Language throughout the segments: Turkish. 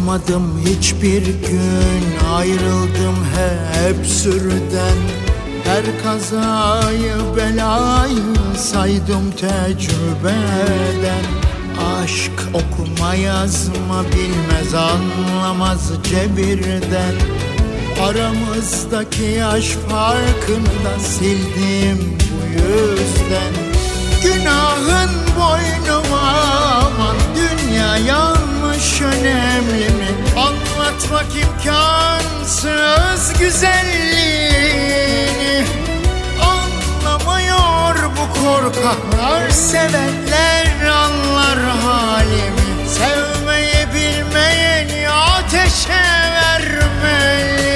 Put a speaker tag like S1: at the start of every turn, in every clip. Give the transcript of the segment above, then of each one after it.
S1: Korkmadım hiçbir gün, ayrıldım hep sürüden. Her kazayı belayı saydım tecrübeden. Aşk okuma yazma bilmez, anlamaz cebirden. Aramızdaki yaş farkını da sildim bu yüzden. Günahın boynuma, aman dünya yanlış önemli mi? Anlatmak imkansız güzelliğini. Anlamıyor bu korkaklar, sevenler anlar halimi. Sevmeyi bilmeyeni ateşe vermeli.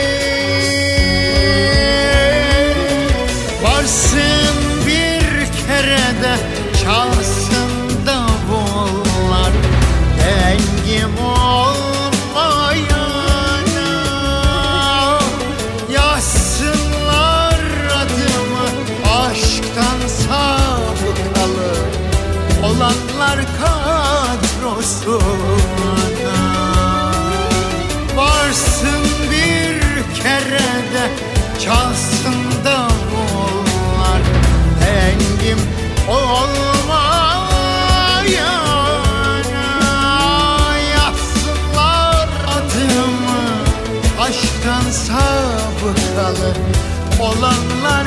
S1: Varsın bir kere de çalsın davullar, dengim olmayana. Yazsınlar adımı aşktan sabıkalı olanlar kadrosuna. Varsın bir kere de çalsın davullar, dengim olmayana. Yazsınlar adımı aşktan sabıkalı olanlar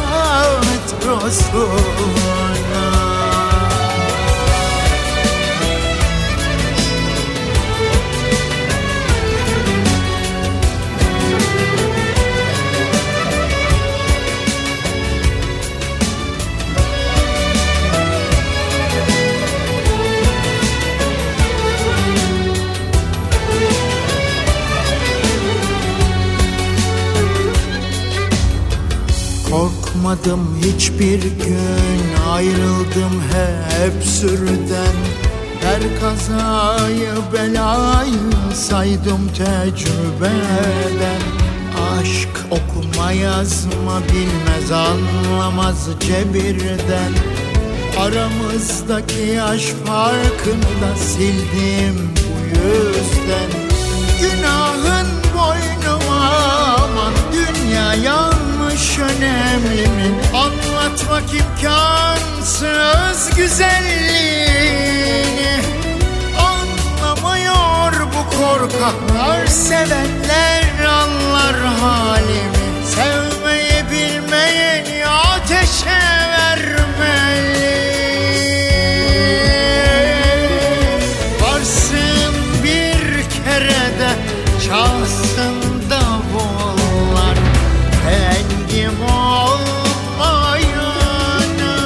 S1: kadrosuna. Korkmadım hiçbir gün, ayrıldım hep sürüden. Her kazayı belayı saydım tecrübeden. Aşk okuma yazma bilmez, anlamaz cebirden. Aramızdaki yaş farkını da sildim bu yüzden. Günahın boynuma, aman dünya yanlış önemli mi? Anlatmak imkansız güzelliğini. Anlamıyor bu korkaklar, sevenler anlar halimi. Sevmeyi bilmeyeni ateşe vermeli. Varsın bir kere de çalsın davullar, dengim olmayana.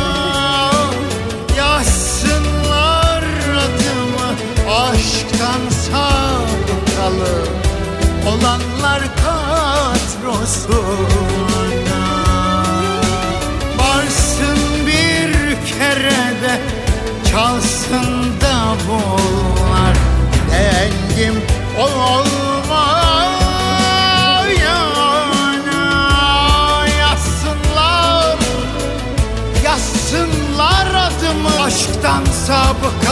S1: Yazsınlar adımı aşktan sabıkalı olanlar kadrosuna. Varsın bir kere de çalsın davullar, dengim olmayana. Yazsınlar adımı aşktan sabıkalı